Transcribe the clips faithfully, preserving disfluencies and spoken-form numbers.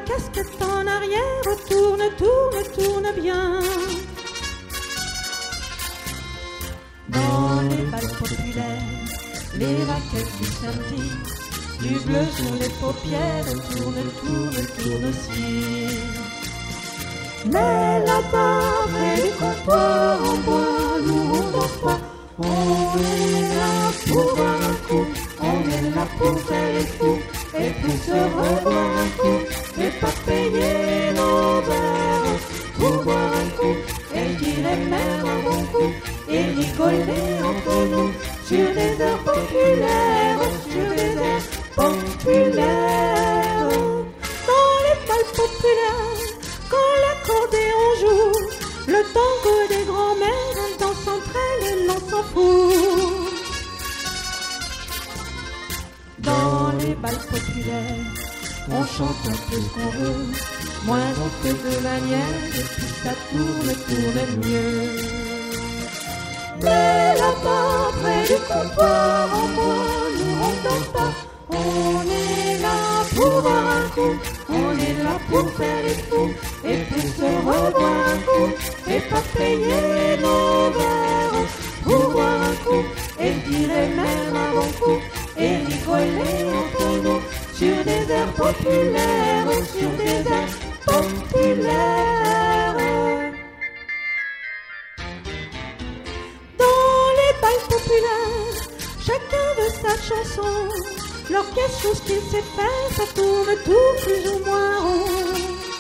casquette en arrière, tourne, tourne, tourne bien. Dans les balles populaires, les raquettes du samedi, du bleu sur les paupières, tourne, tourne, tourne aussi. Mais là-bas, près du comptoir en bois, nous on danse pas. On est là pour boire un coup, on est là pour faire les fous, et pour se revoir un coup, et pas payer nos verres. Pour boire un coup, et dirait même un bon coup, et rigoler entre nous, sur des airs populaires, sur des airs populaires. Dans les balles populaires, quand l'accordéon joue, le tango des grands-mères dansent entre elles et l'on s'en fout. Dans les balles populaires, on chante un peu ce qu'on veut, moins on fait de manière, et puis ça tourne, tourne mieux. Mais là-bas, près du comptoir en bois, nous on danse pas. On est là pour boire un coup, on est là pour faire les fous, et pour se revoir un coup, et pas payer nos verres. Pour boire un coup, et dirait même un bon coup, et rigoler entre nous, sur des airs populaires, sur des airs populaires. Dans les balles populaires, chacun veut sa chanson. L'orchestre, chose qu'il sait faire, ça tourne tout plus ou moins rond.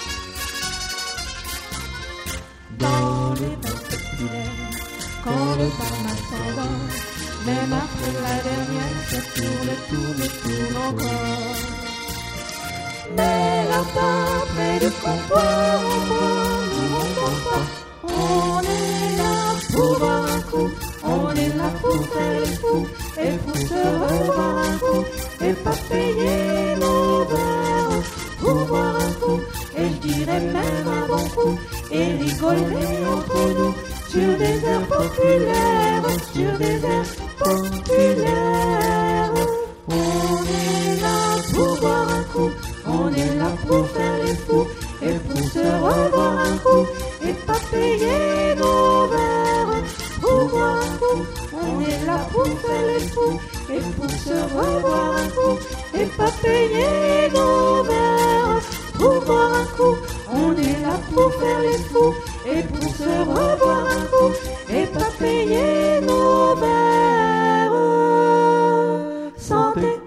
Dans les balles populaires, quand le barman s'en va, même après la dernière, ça tourne, tourne, tourne encore. Mais là-bas, près du comptoir en bois, nous on danse pas. On est là pour boire un coup, on est là pour faire les fous, et pour se revoir un coup, et pas payer nos verres. Pour boire un coup, et je dirais même un bon coup, et rigoler entre nous, sur des airs populaires, sur des airs populaires. On est là pour boire un coup, on est là pour faire les fous, et pour se revoir un coup, et pas payer nos verres. Pour boire un coup, on est là pour faire les fous, et pour se revoir un coup, et pas payer nos verres. Pour boire un coup, on est là pour faire les fous, et pour se revoir un coup, et pas payer nos verres. Santé.